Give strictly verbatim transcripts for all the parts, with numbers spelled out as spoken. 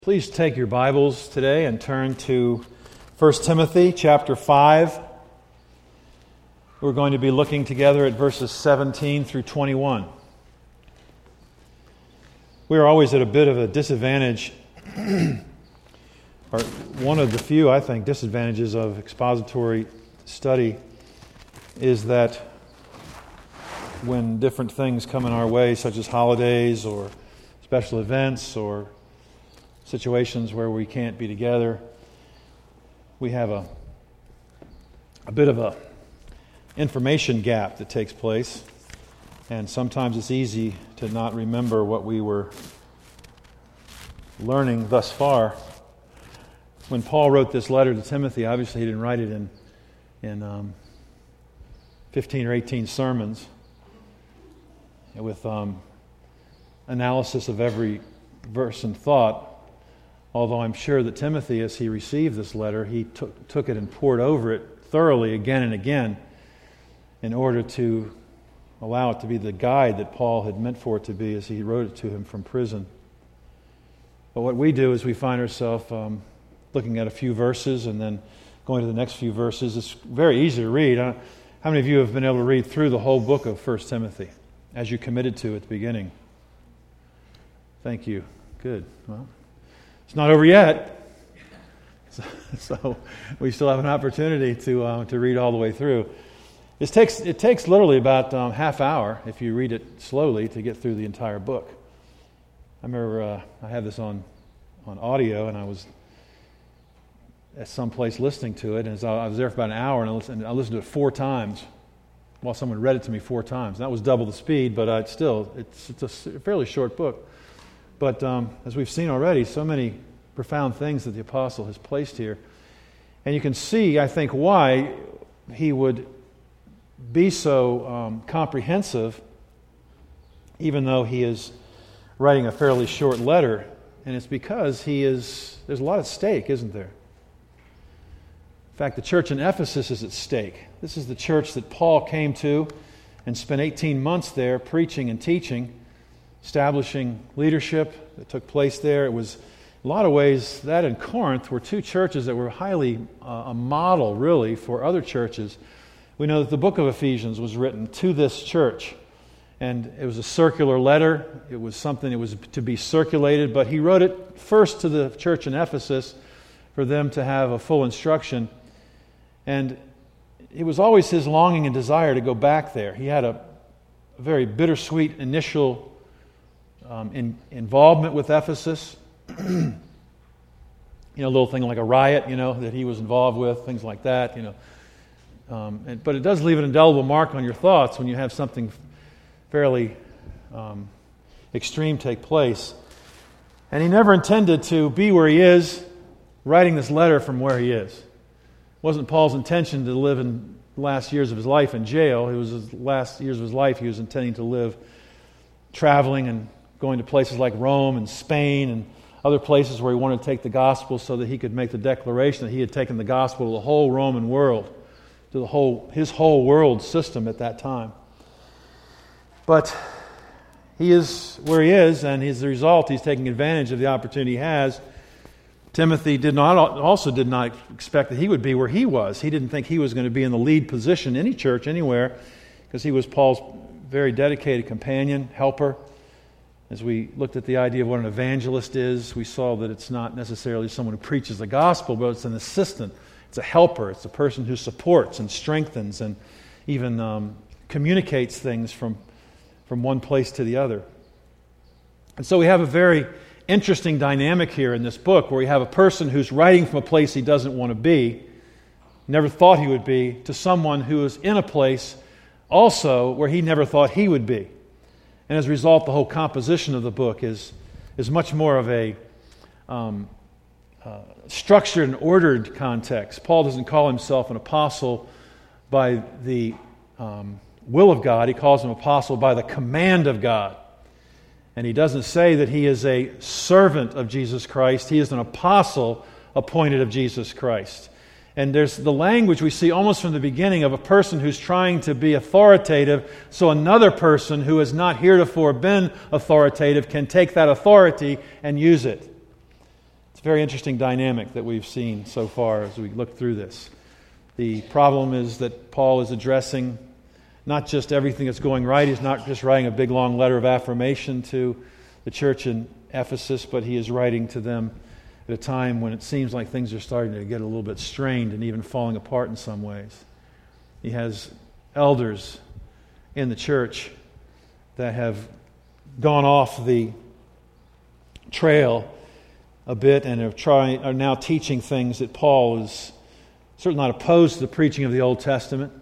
Please take your Bibles today and turn to First Timothy chapter five. We're going to be looking together at verses seventeen through twenty-one. We are always at a bit of a disadvantage, or one of the few, I think, disadvantages of expository study is that when different things come in our way, such as holidays or special events or situations where we can't be together, we have a a bit of a information gap that takes place, and sometimes it's easy to not remember what we were learning thus far. When Paul wrote this letter to Timothy, obviously he didn't write it in in um, fifteen or eighteen sermons with um, analysis of every verse and thought. Although I'm sure that Timothy, as he received this letter, he took, took it and pored over it thoroughly again and again in order to allow it to be the guide that Paul had meant for it to be as he wrote it to him from prison. But what we do is we find ourselves um, looking at a few verses and then going to the next few verses. It's very easy to read. How many of you have been able to read through the whole book of First Timothy as you committed to at the beginning? Thank you. Good. Well, it's not over yet, so, so we still have an opportunity to uh, to read all the way through. It takes it takes literally about um, half hour if you read it slowly to get through the entire book. I remember uh, I had this on on audio, and I was at some place listening to it, and as I, I was there for about an hour, and I listened, I listened to it four times while someone read it to me four times. And that was double the speed, but I, still, it's it's a fairly short book. But um, as we've seen already, so many profound things that the apostle has placed here. And you can see, I think, why he would be so um, comprehensive, even though he is writing a fairly short letter. And it's because he is, there's a lot at stake, isn't there? In fact, the church in Ephesus is at stake. This is the church that Paul came to and spent eighteen months there preaching and teaching, establishing leadership that took place there. It was, in a lot of ways, that and Corinth were two churches that were highly uh, a model, really, for other churches. We know that the book of Ephesians was written to this church, and it was a circular letter. It was something that was to be circulated, but he wrote it first to the church in Ephesus for them to have a full instruction. And it was always his longing and desire to go back there. He had a, a very bittersweet initial Um, in, involvement with Ephesus, you know, a little thing like a riot, you know, that he was involved with, things like that, you know. Um, and, but it does leave an indelible mark on your thoughts when you have something fairly um, extreme take place. And he never intended to be where he is, writing this letter from where he is. It wasn't Paul's intention to live in the last years of his life in jail. It was his last years of his life he was intending to live traveling and going to places like Rome and Spain and other places where he wanted to take the gospel so that he could make the declaration that he had taken the gospel to the whole Roman world, to the whole his whole world system at that time. But he is where he is, and as a result, he's taking advantage of the opportunity he has. Timothy did not also did not expect that he would be where he was. He didn't think he was going to be in the lead position in any church anywhere, because he was Paul's very dedicated companion, helper. As we looked at the idea of what an evangelist is, we saw that it's not necessarily someone who preaches the gospel, but it's an assistant. It's a helper. It's a person who supports and strengthens and even um, communicates things from, from one place to the other. And so we have a very interesting dynamic here in this book where we have a person who's writing from a place he doesn't want to be, never thought he would be, to someone who is in a place also where he never thought he would be. And as a result, the whole composition of the book is, is much more of a um, uh, structured and ordered context. Paul doesn't call himself an apostle by the um, will of God. He calls him apostle by the command of God. And he doesn't say that he is a servant of Jesus Christ. He is an apostle appointed of Jesus Christ. And there's the language we see almost from the beginning of a person who's trying to be authoritative, so another person who has not heretofore been authoritative can take that authority and use it. a very interesting dynamic that we've seen so far as we look through this. The problem is that Paul is addressing not just everything that's going right. He's not just writing a big, long letter of affirmation to the church in Ephesus, but he is writing to them at a time when it seems like things are starting to get a little bit strained and even falling apart in some ways. He has elders in the church that have gone off the trail a bit and are trying are now teaching things that Paul is certainly not opposed to the preaching of the Old Testament.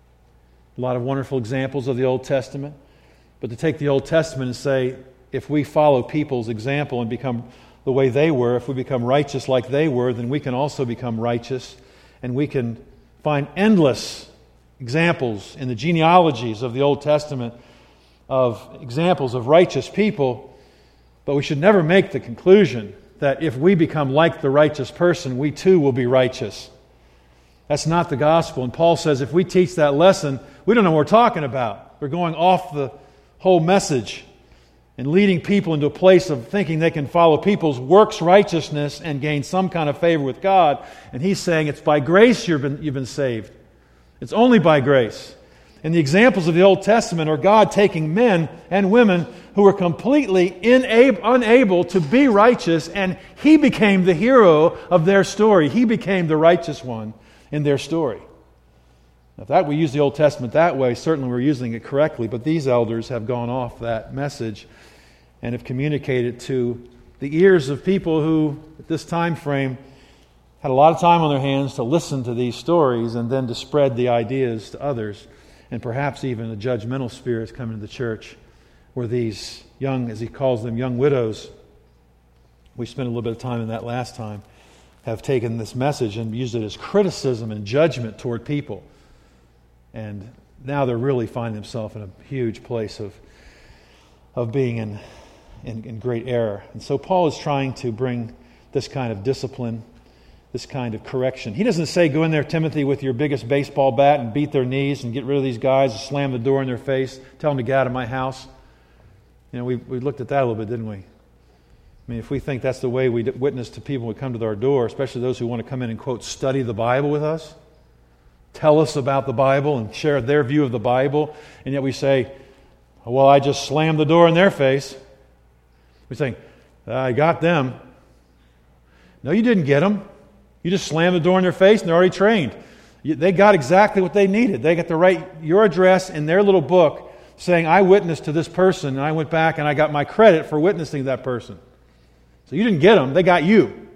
A lot of wonderful examples of the Old Testament. But to take the Old Testament and say, if we follow people's example and become the way they were, if we become righteous like they were, then we can also become righteous, and we can find endless examples in the genealogies of the Old Testament of examples of righteous people. But we should never make the conclusion that if we become like the righteous person, we too will be righteous. That's not the gospel. And Paul says if we teach that lesson, we don't know what we're talking about. We're going off the whole message and leading people into a place of thinking they can follow people's works righteousness and gain some kind of favor with God. And he's saying it's by grace you've been, you've been saved. It's only by grace. And the examples of the Old Testament are God taking men and women who were completely inab- unable to be righteous, and He became the hero of their story. He became the righteous one in their story. Now, if that we use the Old Testament that way, certainly we're using it correctly, but these elders have gone off that message and have communicated to the ears of people who, at this time frame, had a lot of time on their hands to listen to these stories and then to spread the ideas to others, and perhaps even a judgmental spirit coming to the church where these young, as he calls them, young widows, we spent a little bit of time in that last time, have taken this message and used it as criticism and judgment toward people. And now they're really finding themselves in a huge place of of being in, in, in great error. And so Paul is trying to bring this kind of discipline, this kind of correction. He doesn't say, go in there, Timothy, with your biggest baseball bat and beat their knees and get rid of these guys and slam the door in their face, tell them to get out of my house. You know, we, we looked at that a little bit, didn't we? I mean, if we think that's the way we witness to people who come to our door, especially those who want to come in and, quote, study the Bible with us, tell us about the Bible and share their view of the Bible, and yet we say, well, I just slammed the door in their face. We think, I got them. No, you didn't get them. You just slammed the door in their face and they're already trained. They got exactly what they needed. They got to write your address in their little book saying, I witnessed to this person, and I went back and I got my credit for witnessing to that person. So you didn't get them, they got you.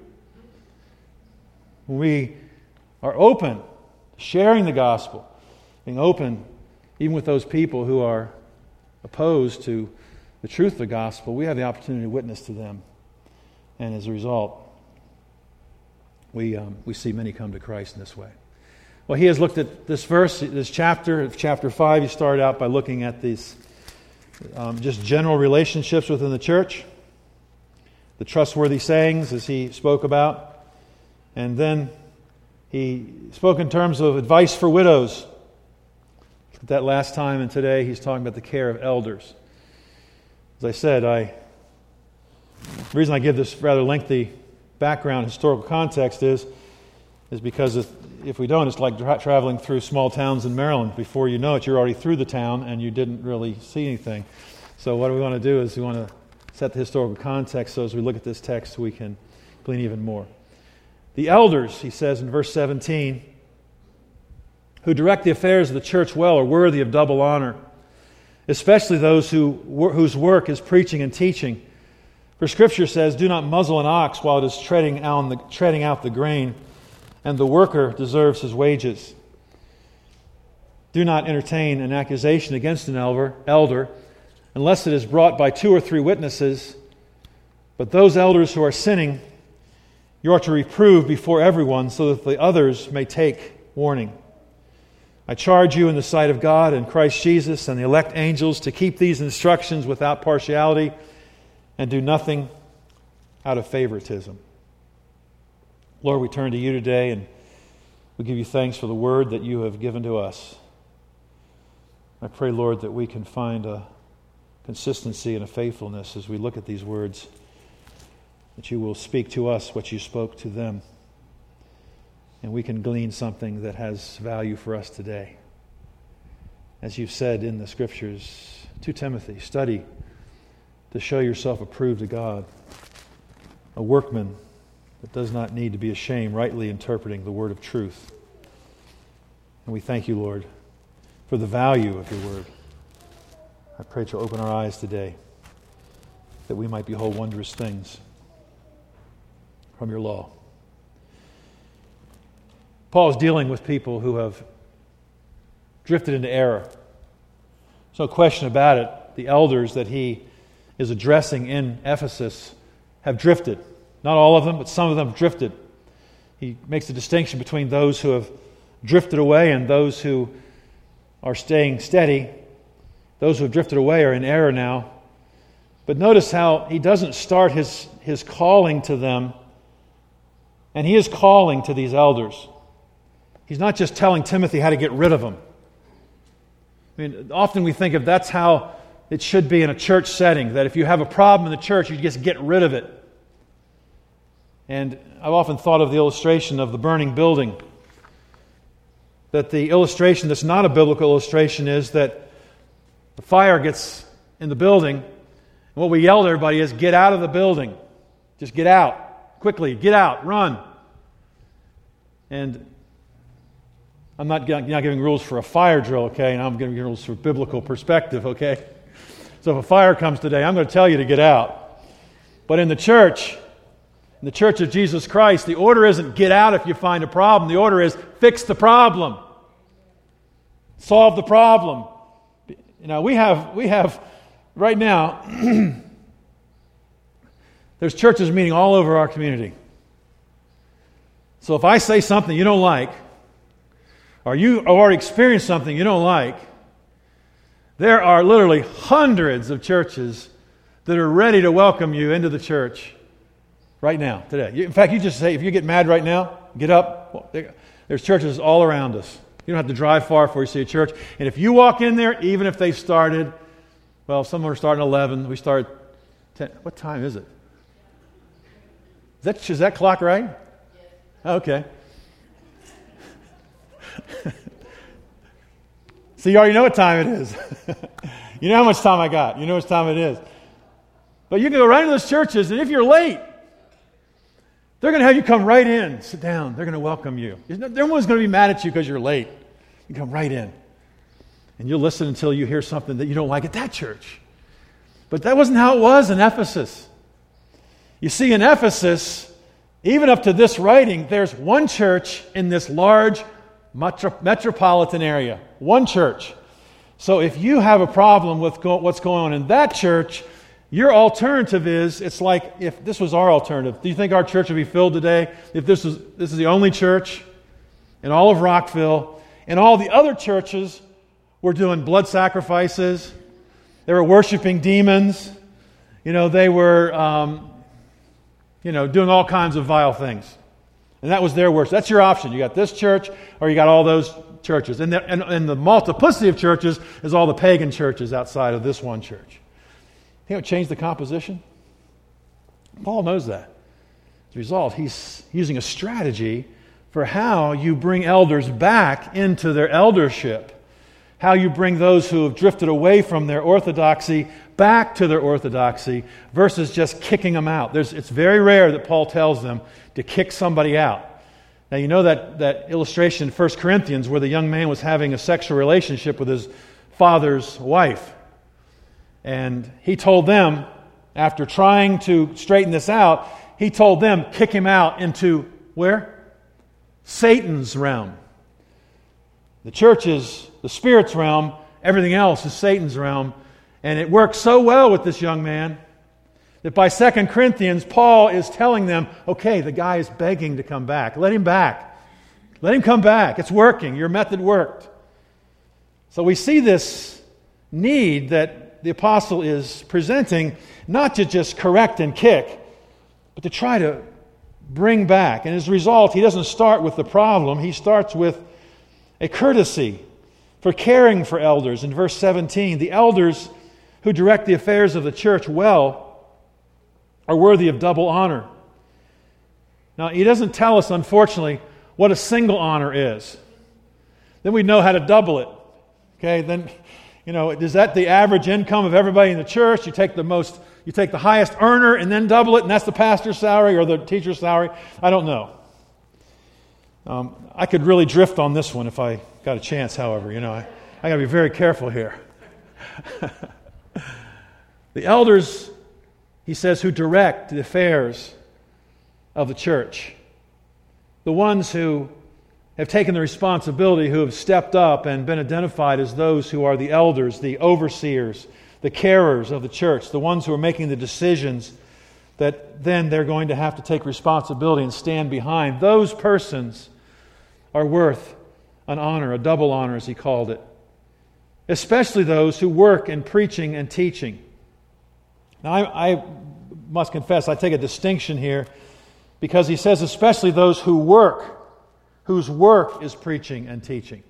When we are open, sharing the gospel, being open even with those people who are opposed to the truth of the gospel, we have the opportunity to witness to them. And as a result, we um, we see many come to Christ in this way. Well, he has looked at this verse, this chapter, chapter five. He started out by looking at these um, just general relationships within the church, the trustworthy sayings, as he spoke about. And then he spoke in terms of advice for widows. That last time, and today he's talking about the care of elders. As I said, I the reason I give this rather lengthy background, historical context is, is because if, if we don't, it's like tra- traveling through small towns in Maryland. Before you know it, you're already through the town and you didn't really see anything. So what we want to do is we want to set the historical context so as we look at this text we can glean even more. The elders, he says in verse seventeen, who direct the affairs of the church well are worthy of double honor, especially those who whose work is preaching and teaching. For Scripture says, do not muzzle an ox while it is treading out the, treading out the grain, and the worker deserves his wages. Do not entertain an accusation against an elder, elder unless it is brought by two or three witnesses. But those elders who are sinning, you are to reprove before everyone so that the others may take warning. I charge you in the sight of God and Christ Jesus and the elect angels to keep these instructions without partiality and do nothing out of favoritism. Lord, we turn to you today and we give you thanks for the word that you have given to us. I pray, Lord, that we can find a consistency and a faithfulness as we look at these words that you will speak to us what you spoke to them. And we can glean something that has value for us today. As you've said in the Scriptures to Timothy, study to show yourself approved to God, a workman that does not need to be ashamed, rightly interpreting the word of truth. And we thank you, Lord, for the value of your word. I pray that you'll open our eyes today, that we might behold wondrous things from your law. Paul is dealing with people who have drifted into error. There's no question about it. The elders that he is addressing in Ephesus have drifted. Not all of them, but some of them have drifted. He makes a distinction between those who have drifted away and those who are staying steady. Those who have drifted away are in error now. But notice how he doesn't start his, his calling to them, and he is calling to these elders. He's not just telling Timothy how to get rid of them. I mean, often we think of that's how it should be in a church setting, that if you have a problem in the church, you just get rid of it. And I've often thought of the illustration of the burning building. That the illustration that's not a biblical illustration is that the fire gets in the building, and what we yell to everybody is, get out of the building. Just get out. Quickly, get out, run. And I'm not, not giving rules for a fire drill, okay? And I'm giving rules for biblical perspective, okay? So if a fire comes today, I'm going to tell you to get out. But in the church, in the Church of Jesus Christ, the order isn't get out if you find a problem. The order is fix the problem. Solve the problem. You know, we have, we have right now, there's churches meeting all over our community. So if I say something you don't like, or you already experienced something you don't like, there are literally hundreds of churches that are ready to welcome you into the church right now, today. In fact, you just say, if you get mad right now, get up. There's churches all around us. You don't have to drive far before you see a church. And if you walk in there, even if they started, well, some are starting at eleven, we start at ten. What time is it? Is that, is that clock right? Yes. Okay. See, you already know what time it is. You know how much time I got. You know what time it is. But you can go right into those churches, and if you're late, they're going to have you come right in, sit down. They're going to welcome you. Everyone's going to be mad at you because you're late. You come right in. And you'll listen until you hear something that you don't like at that church. But that wasn't how it was in Ephesus. You see, in Ephesus, even up to this writing, there's one church in this large metro- metropolitan area. One church. So if you have a problem with go- what's going on in that church, your alternative is, it's like if this was our alternative. Do you think our church would be filled today if this was this is the only church in all of Rockville, and all the other churches were doing blood sacrifices, they were worshiping demons, you know, they were, um, you know, doing all kinds of vile things. And that was their worship. That's your option. You got this church, or you got all those churches. And the, and, and the multiplicity of churches is all the pagan churches outside of this one church. You know, change the composition? Paul knows that. As a result, he's using a strategy for how you bring elders back into their eldership, how you bring those who have drifted away from their orthodoxy back to their orthodoxy versus just kicking them out. There's, it's very rare that Paul tells them to kick somebody out. Now, you know that, that illustration in First Corinthians where the young man was having a sexual relationship with his father's wife. And he told them, after trying to straighten this out, he told them, kick him out into where? Satan's realm. The church is the Spirit's realm. Everything else is Satan's realm. And it worked so well with this young man that by Second Corinthians, Paul is telling them, okay, the guy is begging to come back. Let him back. Let him come back. It's working. Your method worked. So we see this need that the apostle is presenting, not to just correct and kick, but to try to bring back. And as a result, he doesn't start with the problem. He starts with a courtesy for caring for elders. In verse seventeen, the elders who direct the affairs of the church well are worthy of double honor. Now, he doesn't tell us, unfortunately, what a single honor is. Then we know how to double it. Okay, then, you know, is that the average income of everybody in the church? You take the most, you take the highest earner and then double it, and that's the pastor's salary or the teacher's salary? I don't know. Um, I could really drift on this one if I got a chance, however. You know, I, I got to be very careful here. The elders, he says, who direct the affairs of the church, the ones who have taken the responsibility, who have stepped up and been identified as those who are the elders, the overseers, the carers of the church, the ones who are making the decisions that then they're going to have to take responsibility and stand behind. Those persons are worth an honor, a double honor as he called it, especially those who work in preaching and teaching. Now, I, I must confess, I take a distinction here because he says especially those who work, whose work is preaching and teaching.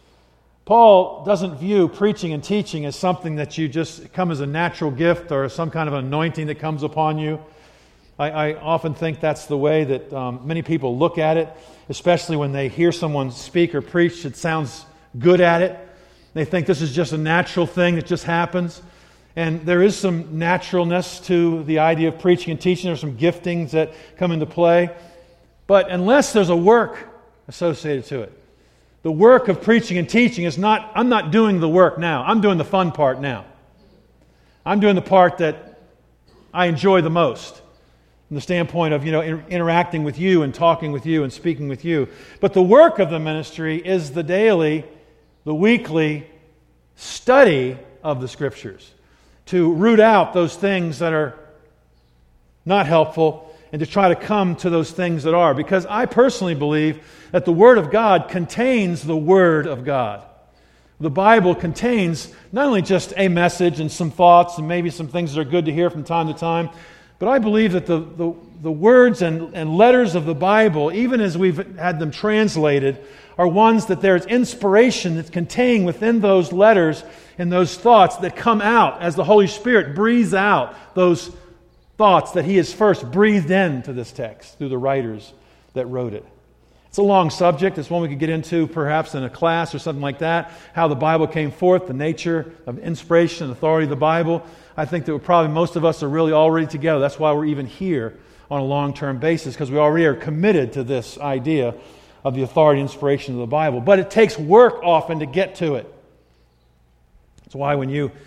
Paul doesn't view preaching and teaching as something that you just come as a natural gift or some kind of anointing that comes upon you. I, I often think that's the way that um, many people look at it, especially when they hear someone speak or preach that sounds good at it. They think this is just a natural thing that just happens. And there is some naturalness to the idea of preaching and teaching. There's some giftings that come into play. But unless there's a work associated to it, the work of preaching and teaching is not, I'm not doing the work now. I'm doing the fun part now. I'm doing the part that I enjoy the most from the standpoint of, you know, inter- interacting with you and talking with you and speaking with you. But the work of the ministry is the daily, the weekly study of the Scriptures, to root out those things that are not helpful and to try to come to those things that are. Because I personally believe that the Word of God contains the Word of God. The Bible contains not only just a message and some thoughts and maybe some things that are good to hear from time to time, but I believe that the, the, the words and, and letters of the Bible, even as we've had them translated, are ones that there's inspiration that's contained within those letters and those thoughts that come out as the Holy Spirit breathes out those thoughts that He has first breathed into this text through the writers that wrote it. It's a long subject. It's one we could get into perhaps in a class or something like that, how the Bible came forth, the nature of inspiration and authority of the Bible. I think that probably most of us are really already together. That's why we're even here on a long-term basis, because we already are committed to this idea of the authority and inspiration of the Bible. But it takes work often to get to it. That's why when you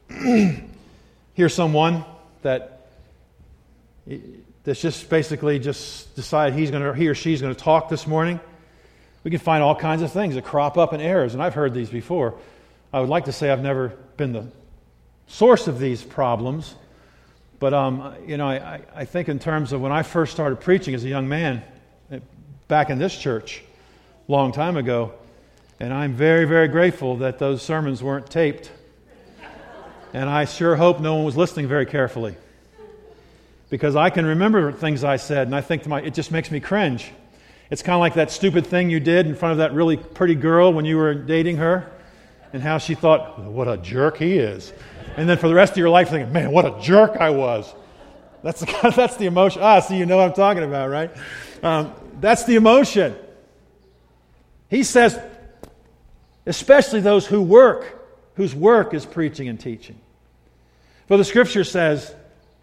hear someone that that's just basically just decided he's going to, he or she's going to talk this morning, we can find all kinds of things that crop up in errors, and I've heard these before. I would like to say I've never been the source of these problems, but um, you know, I, I think in terms of when I first started preaching as a young man back in this church a long time ago, and I'm very, very grateful that those sermons weren't taped. And I sure hope no one was listening very carefully. Because I can remember things I said, and I think to my, it just makes me cringe. It's kind of like that stupid thing you did in front of that really pretty girl when you were dating her, and how she thought, what a jerk he is. And then for the rest of your life thinking, man, what a jerk I was. That's the, that's the emotion. Ah, see, you know what I'm talking about, right? Um, that's the emotion. He says, especially those who work, whose work is preaching and teaching. For the Scripture says,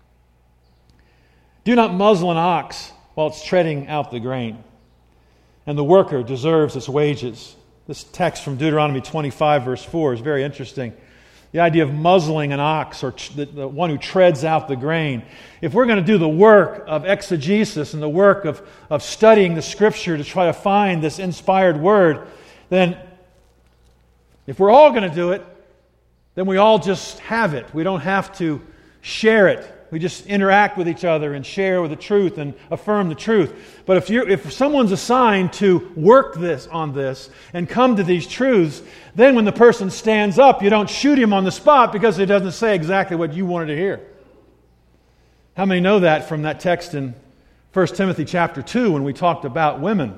do not muzzle an ox while it's treading out the grain, and the worker deserves its wages. This text from Deuteronomy twenty-five, verse four is very interesting. The idea of muzzling an ox, or the, the one who treads out the grain. If we're going to do the work of exegesis and the work of, of studying the Scripture to try to find this inspired Word, then if we're all going to do it, then we all just have it. We don't have to share it. We just interact with each other and share with the truth and affirm the truth. But if you if someone's assigned to work this on this and come to these truths, then when the person stands up, you don't shoot him on the spot because he doesn't say exactly what you wanted to hear. How many know that from that text in First Timothy chapter two when we talked about women?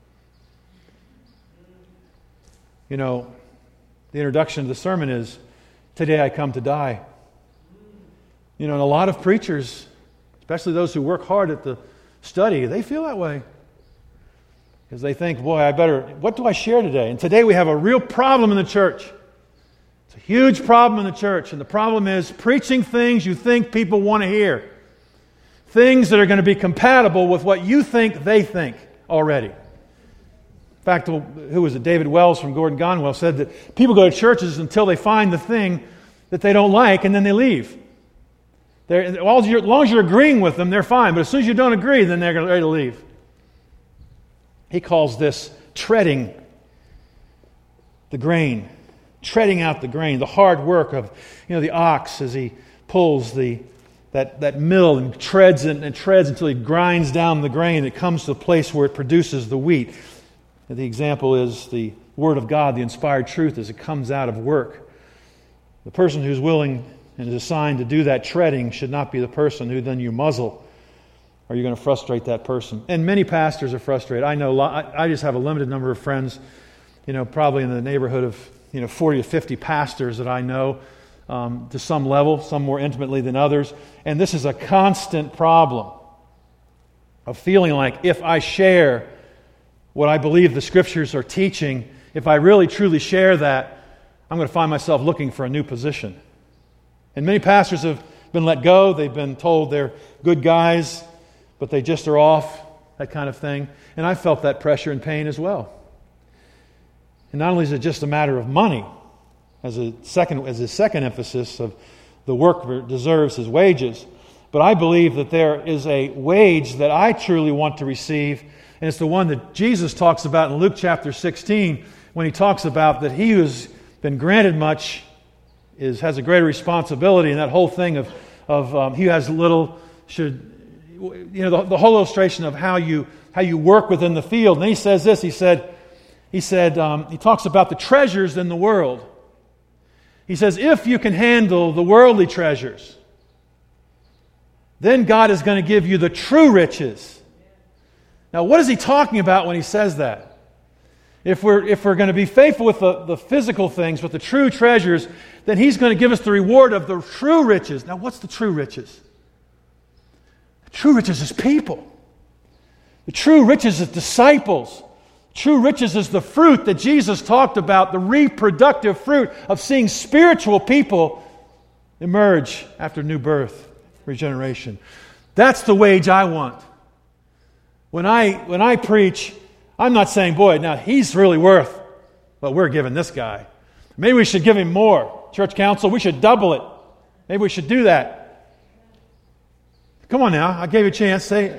You know, the introduction to the sermon is, today I come to die. You know, and a lot of preachers, especially those who work hard at the study, they feel that way. Because they think, boy, I better, what do I share today? And today we have a real problem in the church. It's a huge problem in the church. And the problem is preaching things you think people want to hear. Things that are going to be compatible with what you think they think already. In fact, who was it? David Wells from Gordon Conwell said that people go to churches until they find the thing that they don't like, and then they leave. They're, as long as you're agreeing with them, they're fine. But as soon as you don't agree, then they're ready to leave. He calls this treading the grain, treading out the grain, the hard work of, you know, the ox as he pulls the that, that mill and treads and, and treads until he grinds down the grain. It comes to the place where it produces the wheat. And the example is the Word of God, the inspired truth, as it comes out of work. The person who's willing and is assigned to do that treading should not be the person who then you muzzle, or you're going to frustrate that person. And many pastors are frustrated. I know. I just have a limited number of friends, you know, probably in the neighborhood of you know forty to fifty pastors that I know um, to some level, some more intimately than others. And this is a constant problem of feeling like if I share what I believe the Scriptures are teaching, if I really truly share that, I'm going to find myself looking for a new position. And many pastors have been let go. They've been told they're good guys, but they just are off, that kind of thing. And I felt that pressure and pain as well. And not only is it just a matter of money, as a second, as a second emphasis of the worker deserves his wages, but I believe that there is a wage that I truly want to receive, and it's the one that Jesus talks about in Luke chapter sixteen, when he talks about that he who's been granted much is has a greater responsibility, and that whole thing of, of um, he who has little should... You know, the, the whole illustration of how you how you work within the field. And then he says this, he said, he said, um, he talks about the treasures in the world. He says, if you can handle the worldly treasures, then God is going to give you the true riches. Now, what is he talking about when he says that? If we're if we're going to be faithful with the, the physical things, with the true treasures, then he's going to give us the reward of the true riches. Now, what's the true riches? True riches is people. The true riches is disciples. True riches is the fruit that Jesus talked about, the reproductive fruit of seeing spiritual people emerge after new birth, regeneration. That's the wage I want. When I when I preach, I'm not saying, boy, now he's really worth what we're giving this guy. Maybe we should give him more. Church council, we should double it. Maybe we should do that. Come on now, I gave you a chance. Say,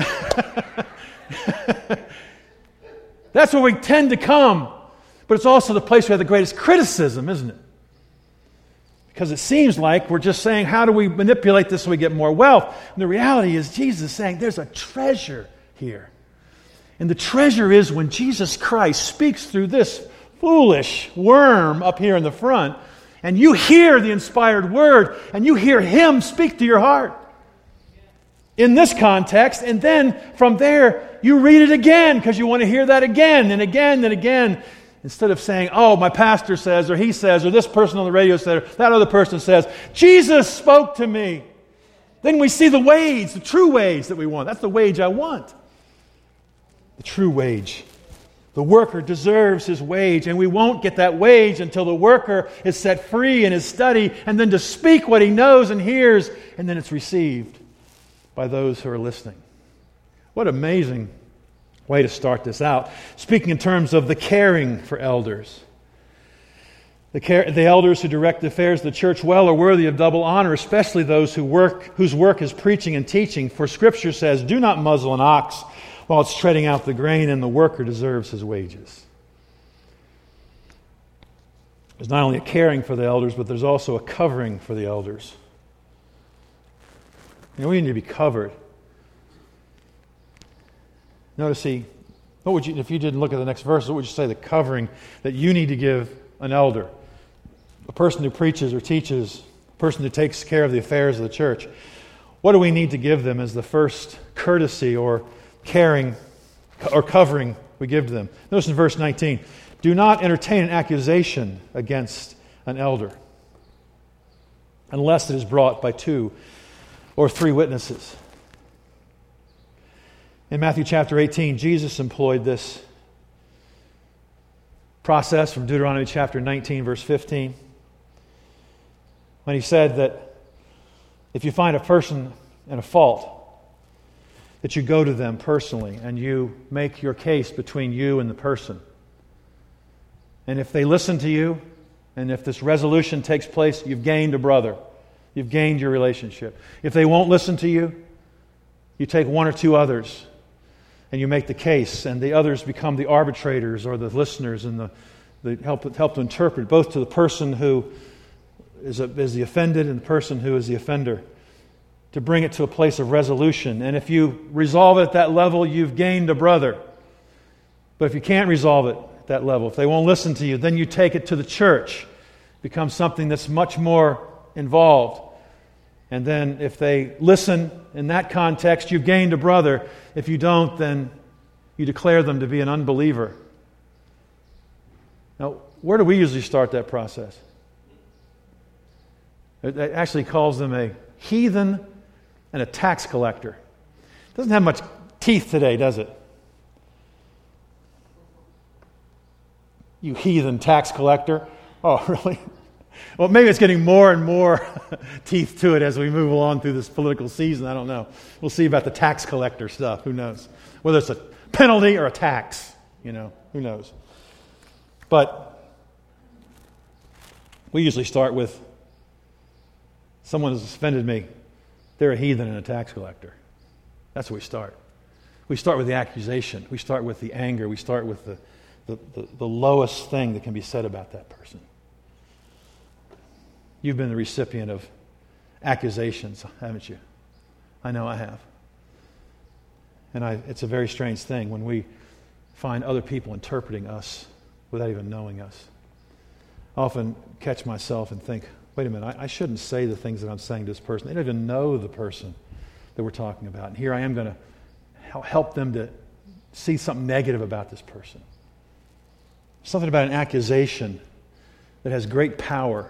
that's where we tend to come. But it's also the place we have the greatest criticism, isn't it? Because it seems like we're just saying, how do we manipulate this so we get more wealth? And the reality is Jesus is saying there's a treasure here. And the treasure is when Jesus Christ speaks through this foolish worm up here in the front, and you hear the inspired word, and you hear him speak to your heart. In this context, and then from there, you read it again because you want to hear that again and again and again. Instead of saying, oh, my pastor says, or he says, or this person on the radio said, or that other person says, Jesus spoke to me. Then we see the wage, the true wage that we want. That's the wage I want. The true wage. The worker deserves his wage, and we won't get that wage until the worker is set free in his study, and then to speak what he knows and hears, and then it's received by those who are listening. What amazing way to start this out. Speaking in terms of the caring for elders. The, care, the elders who direct the affairs of the church well are worthy of double honor, especially those who work, whose work is preaching and teaching. For Scripture says, do not muzzle an ox while it's treading out the grain, and the worker deserves his wages. There's not only a caring for the elders, but there's also a covering for the elders. You know, we need to be covered. Notice, see, what would you, if you didn't look at the next verse, what would you say the covering that you need to give an elder? A person who preaches or teaches, a person who takes care of the affairs of the church. What do we need to give them as the first courtesy or caring or covering we give to them? Notice in verse nineteen, do not entertain an accusation against an elder unless it is brought by two or three witnesses. In Matthew chapter eighteen, Jesus employed this process from Deuteronomy chapter nineteen, verse fifteen, when he said that if you find a person in a fault, that you go to them personally and you make your case between you and the person. And if they listen to you, and if this resolution takes place, you've gained a brother. You've gained your relationship. If they won't listen to you, you take one or two others and you make the case, and the others become the arbitrators or the listeners and the, the help, help to interpret, both to the person who is, a, is the offended and the person who is the offender, to bring it to a place of resolution. And if you resolve it at that level, you've gained a brother. But if you can't resolve it at that level, if they won't listen to you, then you take it to the church. It becomes something that's much more involved. And then if they listen in that context, you've gained a brother. If you don't, then you declare them to be an unbeliever. Now, where do we usually start that process? It actually calls them a heathen and a tax collector. It doesn't have much teeth today, does it? You heathen tax collector. Oh, really? Well, maybe it's getting more and more teeth to it as we move along through this political season. I don't know. We'll see about the tax collector stuff. Who knows? Whether it's a penalty or a tax, you know, who knows? But we usually start with someone has offended me. They're a heathen and a tax collector. That's where we start. We start with the accusation. We start with the anger. We start with the, the, the, the lowest thing that can be said about that person. You've been the recipient of accusations, haven't you? I know I have. And I, it's a very strange thing when we find other people interpreting us without even knowing us. I often catch myself and think, wait a minute, I, I shouldn't say the things that I'm saying to this person. They don't even know the person that we're talking about. And here I am going to help them to see something negative about this person. Something about an accusation that has great power.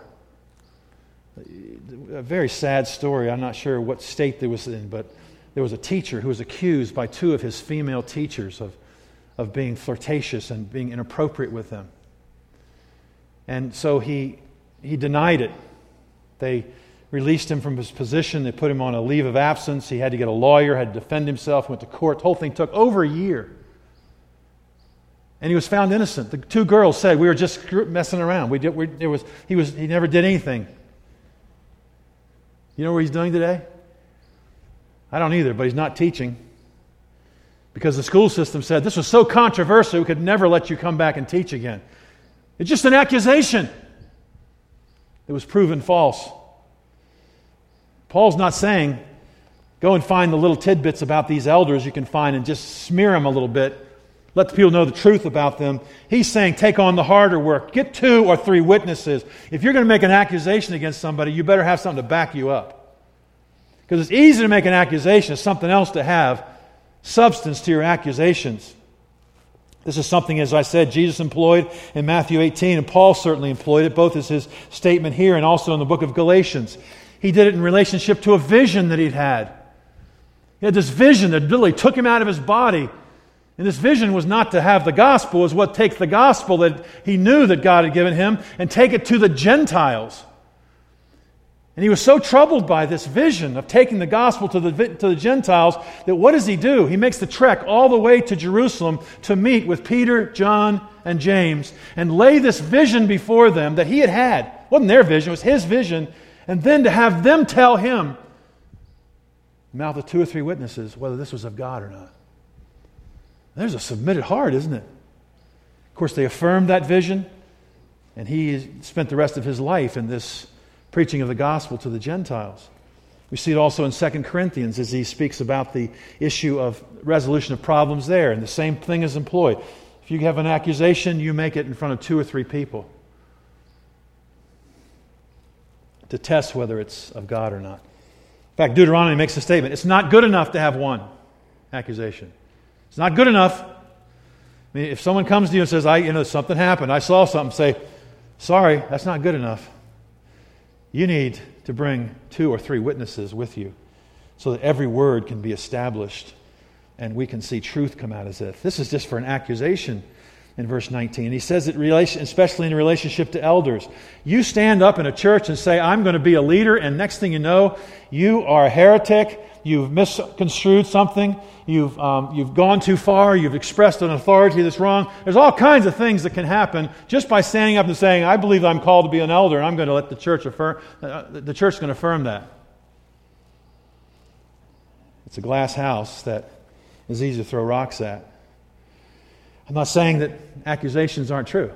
A very sad story. I'm not sure what state there was in, but there was a teacher who was accused by two of his female teachers of, of being flirtatious and being inappropriate with them. And so he he denied it. They released him from his position. They put him on a leave of absence. He had to get a lawyer, had to defend himself, went to court. The whole thing took over a year. And he was found innocent. The two girls said, we were just messing around. We did, we, it was, he, was, he never did anything. You know what he's doing today? I don't either, but he's not teaching. Because the school system said, this was so controversial, we could never let you come back and teach again. It's just an accusation. It was proven false. Paul's not saying, go and find the little tidbits about these elders you can find and just smear them a little bit. Let the people know the truth about them. He's saying, take on the harder work. Get two or three witnesses. If you're going to make an accusation against somebody, you better have something to back you up. Because it's easy to make an accusation. It's something else to have substance to your accusations. This is something, as I said, Jesus employed in Matthew eighteen, and Paul certainly employed it, both as his statement here and also in the book of Galatians. He did it in relationship to a vision that he'd had. He had this vision that literally took him out of his body. And this vision was not to have the gospel, it was what takes the gospel that he knew that God had given him and take it to the Gentiles. And he was so troubled by this vision of taking the gospel to the, to the Gentiles that what does he do? He makes the trek all the way to Jerusalem to meet with Peter, John, and James and lay this vision before them that he had had. It wasn't their vision, it was his vision. And then to have them tell him, mouth of two or three witnesses, whether this was of God or not. There's a submitted heart, isn't it? Of course, they affirmed that vision, and he spent the rest of his life in this preaching of the gospel to the Gentiles. We see it also in Second Corinthians as he speaks about the issue of resolution of problems there, and the same thing is employed. If you have an accusation, you make it in front of two or three people to test whether it's of God or not. In fact, Deuteronomy makes a statement. It's not good enough to have one accusation. It's not good enough. I mean, if someone comes to you and says, "I, you know, something happened. I saw something," say, "Sorry, that's not good enough." You need to bring two or three witnesses with you so that every word can be established and we can see truth come out as if. This is just for an accusation in verse nineteen. And he says it relation, especially in relationship to elders. You stand up in a church and say, I'm going to be a leader, and next thing you know, you are a heretic, you've misconstrued something, you've, um, you've gone too far, you've expressed an authority that's wrong. There's all kinds of things that can happen just by standing up and saying, I believe I'm called to be an elder, and I'm going to let the church affirm, uh, the church is going to affirm that. It's a glass house that is easy to throw rocks at. I'm not saying that accusations aren't true,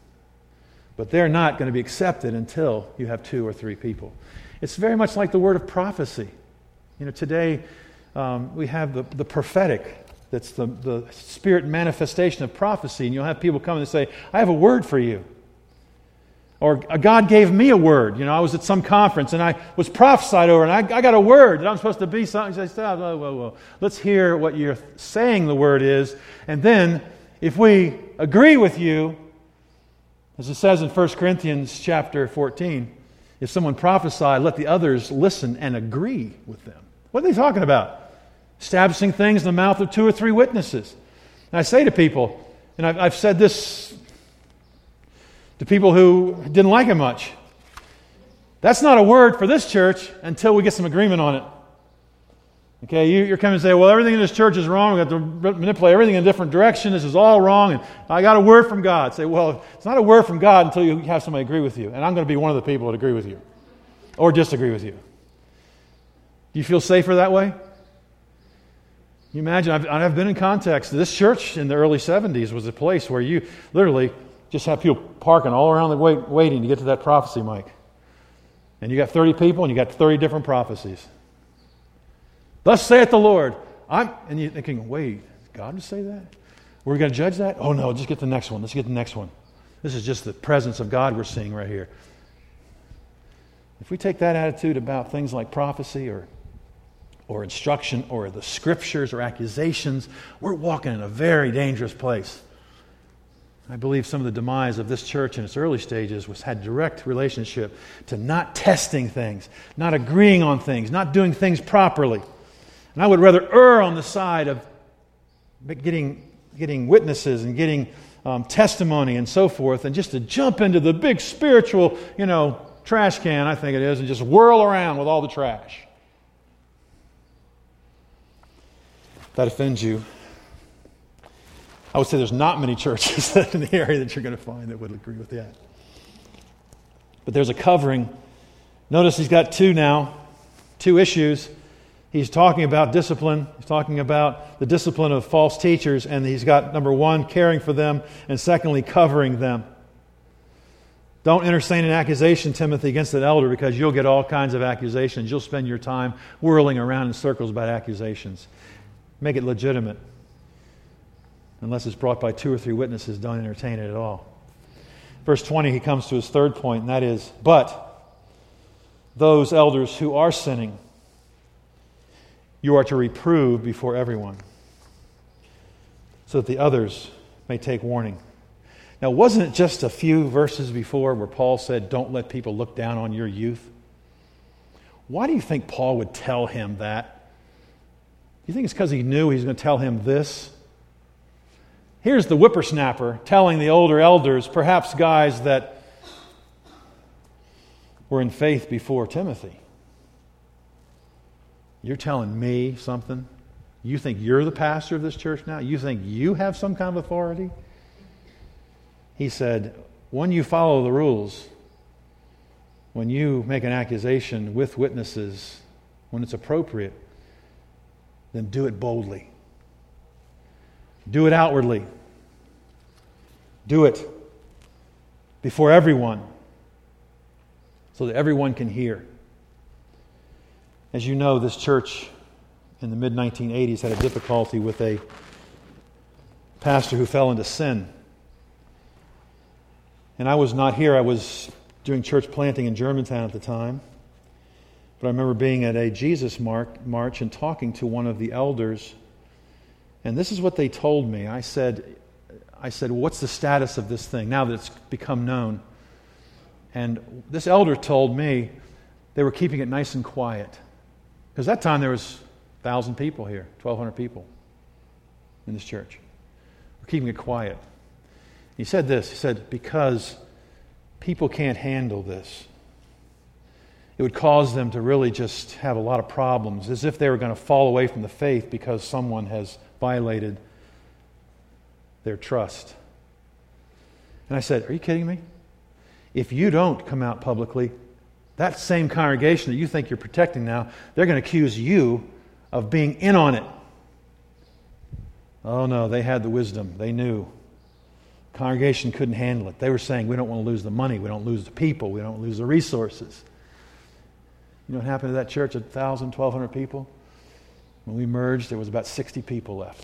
but they're not going to be accepted until you have two or three people. It's very much like the word of prophecy. You know, today um, we have the, the prophetic, that's the, the spirit manifestation of prophecy, and you'll have people come and say, I have a word for you. Or God gave me a word. You know, I was at some conference and I was prophesied over, and I, I got a word that I'm supposed to be something. So I said, oh, well, well, let's hear what you're saying the word is, and then if we agree with you, as it says in First Corinthians chapter fourteen, if someone prophesied, let the others listen and agree with them. What are they talking about? Establishing things in the mouth of two or three witnesses. And I say to people, and I've, I've said this to people who didn't like it much, that's not a word for this church until we get some agreement on it. Okay, you, you're coming and say, well, everything in this church is wrong. We've got to manipulate everything in a different direction. This is all wrong. And I got a word from God. Say, well, it's not a word from God until you have somebody agree with you. And I'm going to be one of the people that agree with you or disagree with you. Do you feel safer that way? You imagine, I've, I've been in context. This church in the early seventies was a place where you literally just have people parking all around the way, waiting to get to that prophecy mic. And you got thirty people and you got thirty different prophecies. Thus saith the Lord. I'm, and you're thinking, wait, is God to say that? We're going to judge that? Oh no, just get the next one. Let's get the next one. This is just the presence of God we're seeing right here. If we take that attitude about things like prophecy or, or instruction or the scriptures or accusations, we're walking in a very dangerous place. I believe some of the demise of this church in its early stages was had direct relationship to not testing things, not agreeing on things, not doing things properly. And I would rather err on the side of getting, getting witnesses and getting um, testimony and so forth, and just to jump into the big spiritual, you know, trash can, I think it is, and just whirl around with all the trash. If that offends you, I would say there's not many churches in the area that you're going to find that would agree with that. But there's a covering. Notice he's got two now, two issues. He's talking about discipline. He's talking about the discipline of false teachers, and he's got, number one, caring for them, and secondly, covering them. Don't entertain an accusation, Timothy, against an elder, because you'll get all kinds of accusations. You'll spend your time whirling around in circles about accusations. Make it legitimate. Unless it's brought by two or three witnesses, don't entertain it at all. Verse twenty, he comes to his third point, and that is, but those elders who are sinning, you are to reprove before everyone, so that the others may take warning. Now, wasn't it just a few verses before where Paul said, don't let people look down on your youth? Why do you think Paul would tell him that? Do you think it's because he knew he was going to tell him this? Here's the whippersnapper telling the older elders, perhaps guys that were in faith before Timothy. You're telling me something? You think you're the pastor of this church now? You think you have some kind of authority? He said, when you follow the rules, when you make an accusation with witnesses, when it's appropriate, then do it boldly. Do it outwardly. Do it before everyone, so that everyone can hear. As you know, this church in the mid nineteen eighties had a difficulty with a pastor who fell into sin. And I was not here. I was doing church planting in Germantown at the time. But I remember being at a Jesus march and talking to one of the elders. And this is what they told me. I said, I said, what's the status of this thing now that it's become known? And this elder told me they were keeping it nice and quiet. Because that time there was one thousand people here, twelve hundred people. in this church. We're keeping it quiet. He said this, he said, because people can't handle this. It would cause them to really just have a lot of problems, as if they were going to fall away from the faith because someone has violated their trust. And I said, are you kidding me? If you don't come out publicly, that same congregation that you think you're protecting now, they're going to accuse you of being in on it. Oh no, they had the wisdom. They knew. The congregation couldn't handle it. They were saying, we don't want to lose the money, we don't lose the people, we don't lose the resources. You know what happened to that church, one thousand, twelve hundred people? When we merged, there was about sixty people left.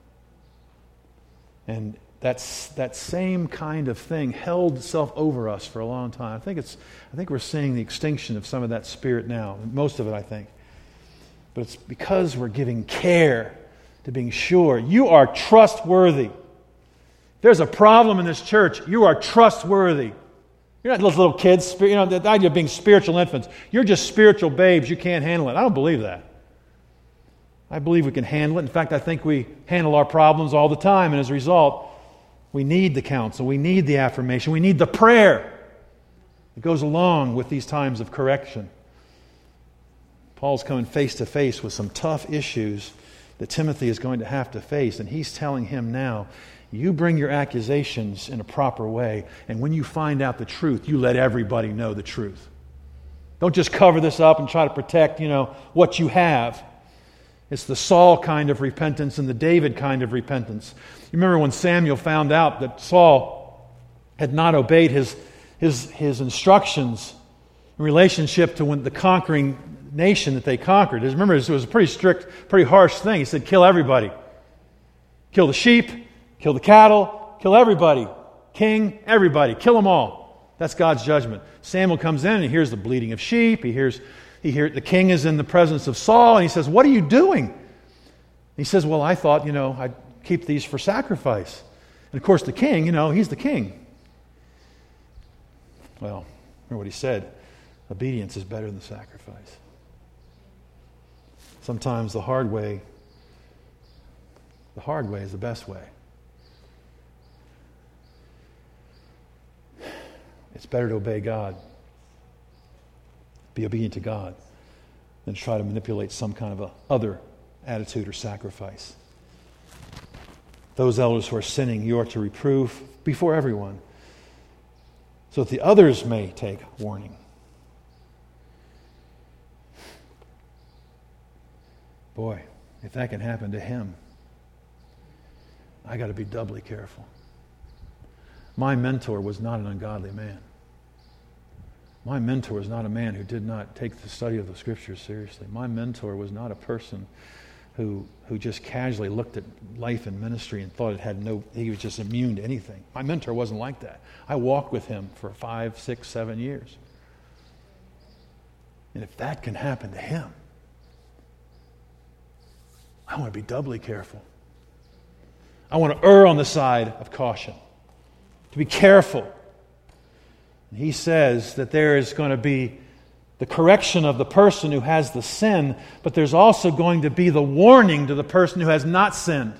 And that's that same kind of thing held itself over us for a long time. I think it's I think we're seeing the extinction of some of that spirit now. Most of it, I think. But it's because we're giving care to being sure you are trustworthy. If there's a problem in this church, you are trustworthy. You're not those little kids, you know, the idea of being spiritual infants. You're just spiritual babes. You can't handle it. I don't believe that. I believe we can handle it. In fact, I think we handle our problems all the time. And as a result, we need the counsel. We need the affirmation. We need the prayer that goes along with these times of correction. Paul's coming face to face with some tough issues that Timothy is going to have to face. And he's telling him now, you bring your accusations in a proper way, and when you find out the truth, you let everybody know the truth. Don't just cover this up and try to protect, you know, what you have. It's the Saul kind of repentance and the David kind of repentance. You remember when Samuel found out that Saul had not obeyed his, his, his instructions in relationship to when the conquering nation that they conquered. Remember, it was a pretty strict, pretty harsh thing. He said, kill everybody. Kill the sheep. Kill the cattle, kill everybody. King, everybody. Kill them all. That's God's judgment. Samuel comes in and he hears the bleating of sheep. He hears, he hears the king is in the presence of Saul, and he says, what are you doing? He says, well, I thought, you know, I'd keep these for sacrifice. And of course the king, you know, he's the king. Well, remember what he said. Obedience is better than sacrifice. Sometimes the hard way, the hard way is the best way. It's better to obey God, be obedient to God, than try to manipulate some kind of a other attitude or sacrifice. Those elders who are sinning, you are to reprove before everyone, so that the others may take warning. Boy, if that can happen to him, I got to be doubly careful. My mentor was not an ungodly man. My mentor was not a man who did not take the study of the Scriptures seriously. My mentor was not a person who who just casually looked at life and ministry and thought it had no, he was just immune to anything. My mentor wasn't like that. I walked with him for five, six, seven years. And if that can happen to him, I want to be doubly careful. I want to err on the side of caution. To be careful. And he says that there is going to be the correction of the person who has the sin, but there's also going to be the warning to the person who has not sinned.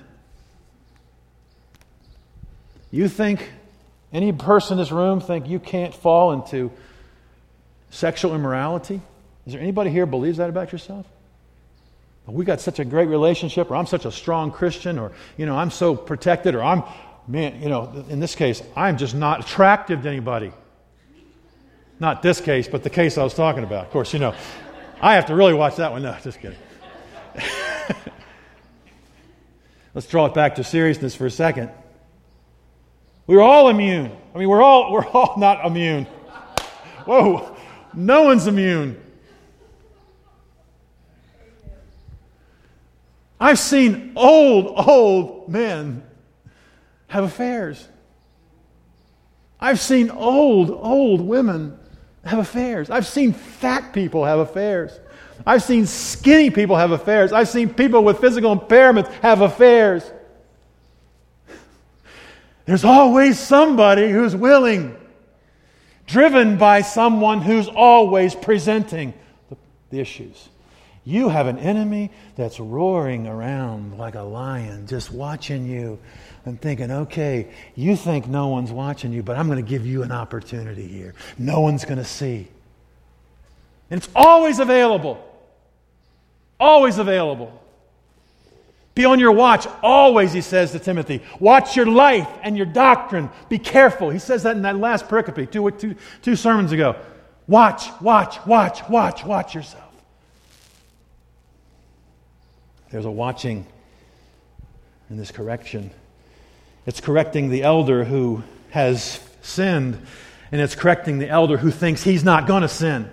You think, any person in this room think you can't fall into sexual immorality? Is there anybody here who believes that about yourself? We got such a great relationship, or I'm such a strong Christian, or, you know, I'm so protected, or I'm, man, you know, in this case, I'm just not attractive to anybody. Not this case, but the case I was talking about. Of course, you know, I have to really watch that one. No, just kidding. Let's draw it back to seriousness for a second. We're all immune. I mean, we're all we're all not immune. Whoa, no one's immune. I've seen old, old men have affairs. I've seen old, old women have affairs. I've seen fat people have affairs. I've seen skinny people have affairs. I've seen people with physical impairments have affairs. There's always somebody who's willing, driven by someone who's always presenting the, the issues. You have an enemy that's roaring around like a lion, just watching you and thinking, okay, you think no one's watching you, but I'm going to give you an opportunity here. No one's going to see. And it's always available. Always available. Be on your watch. Always, he says to Timothy. Watch your life and your doctrine. Be careful. He says that in that last pericope, two, two, two sermons ago. Watch, watch, watch, watch, watch yourself. There's a watching in this correction. It's correcting the elder who has sinned, and it's correcting the elder who thinks he's not going to sin.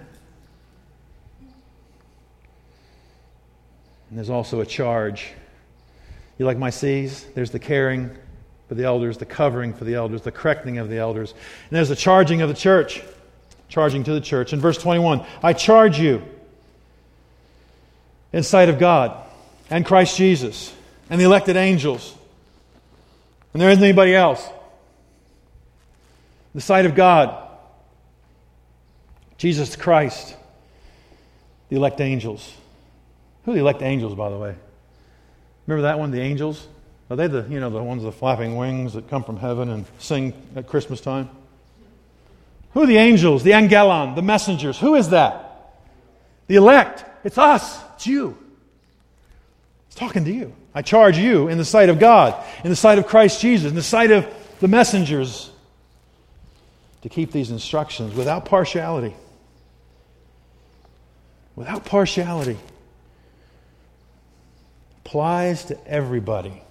And there's also a charge. You like my C's? There's the caring for the elders, the covering for the elders, the correcting of the elders. And there's the charging of the church. Charging to the church. In verse twenty-one, I charge you in sight of God and Christ Jesus and the elected angels. And there isn't anybody else. The sight of God, Jesus Christ, the elect angels. Who are the elect angels, by the way? Remember that one, the angels? Are they the, you know, the ones with the flapping wings that come from heaven and sing at Christmas time? Who are the angels, the angelon, the messengers? Who is that? The elect. It's us. It's you. It's talking to you. I charge you in the sight of God, in the sight of Christ Jesus, in the sight of the messengers, to keep these instructions without partiality. Without partiality. Applies to everybody.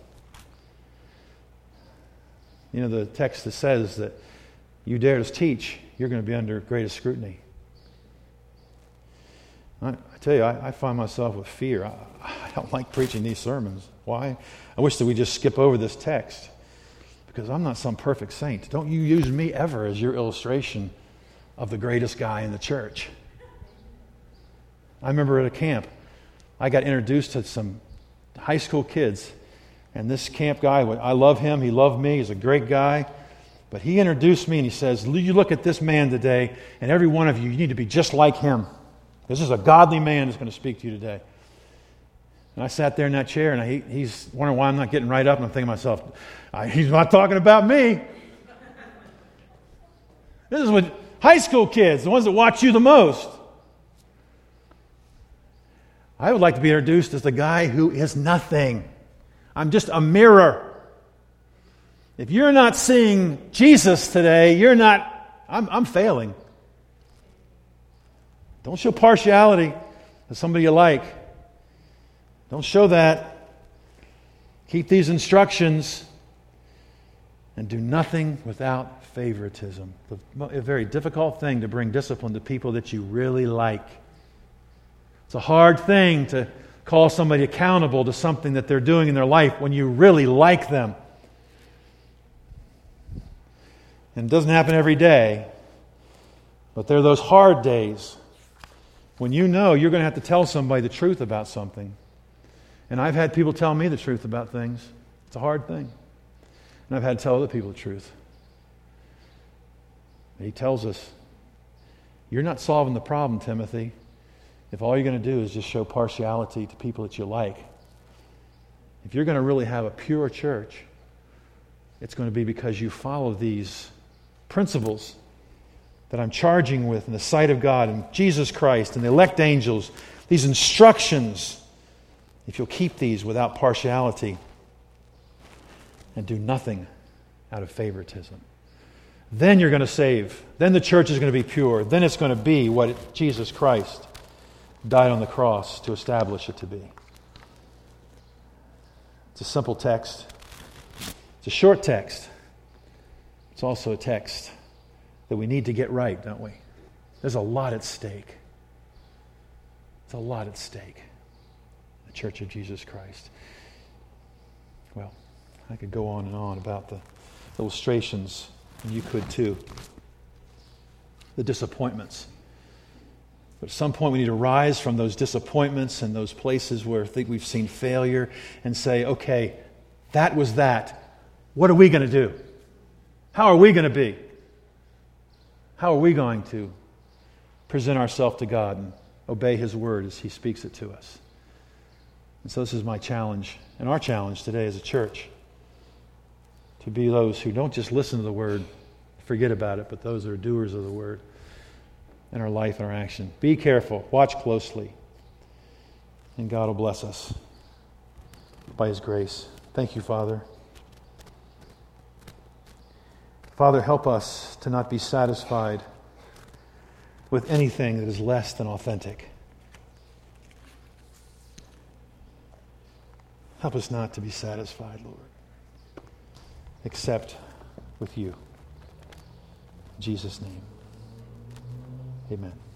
You know, the text that says that you dare to teach, you're going to be under greatest scrutiny. I, I tell you, I, I find myself with fear. I, I don't like preaching these sermons. Why? I wish that we just skip over this text, because I'm not some perfect saint. Don't you use me ever as your illustration of the greatest guy in the church. I remember at a camp, I got introduced to some high school kids, and this camp guy, I love him, he loved me, he's a great guy, but he introduced me and he says, you look at this man today, and every one of you, you need to be just like him. This is a godly man that's going to speak to you today. And I sat there in that chair, and I, he, he's wondering why I'm not getting right up, and I'm thinking to myself, he's not talking about me. This is what high school kids, the ones that watch you the most. I would like to be introduced as the guy who is nothing. I'm just a mirror. If you're not seeing Jesus today, you're not, I'm, I'm failing. Don't show partiality to somebody you like. Don't show that. Keep these instructions and do nothing without favoritism. A very difficult thing to bring discipline to people that you really like. It's a hard thing to call somebody accountable to something that they're doing in their life when you really like them. And it doesn't happen every day, but there are those hard days when you know you're going to have to tell somebody the truth about something. And I've had people tell me the truth about things. It's a hard thing. And I've had to tell other people the truth. And he tells us, you're not solving the problem, Timothy, if all you're going to do is just show partiality to people that you like. If you're going to really have a pure church, it's going to be because you follow these principles that I'm charging with in the sight of God and Jesus Christ and the elect angels, these instructions, if you'll keep these without partiality and do nothing out of favoritism. Then you're going to save. Then the church is going to be pure. Then it's going to be what Jesus Christ died on the cross to establish it to be. It's a simple text. It's a short text. It's also a text that we need to get right, don't we? There's a lot at stake. There's a lot at stake. The Church of Jesus Christ. Well, I could go on and on about the illustrations, and you could too. The disappointments. But at some point we need to rise from those disappointments and those places where I think we've seen failure and say, okay, that was that. What are we going to do? How are we going to be? How are we going to present ourselves to God and obey His word as He speaks it to us. And so this is my challenge, and our challenge today as a church, to be those who don't just listen to the word, forget about it, but those that are doers of the word in our life and our action. Be careful. Watch closely. And God will bless us by His grace. Thank you, Father. Father, help us to not be satisfied with anything that is less than authentic. Help us not to be satisfied, Lord, except with you. In Jesus' name, amen.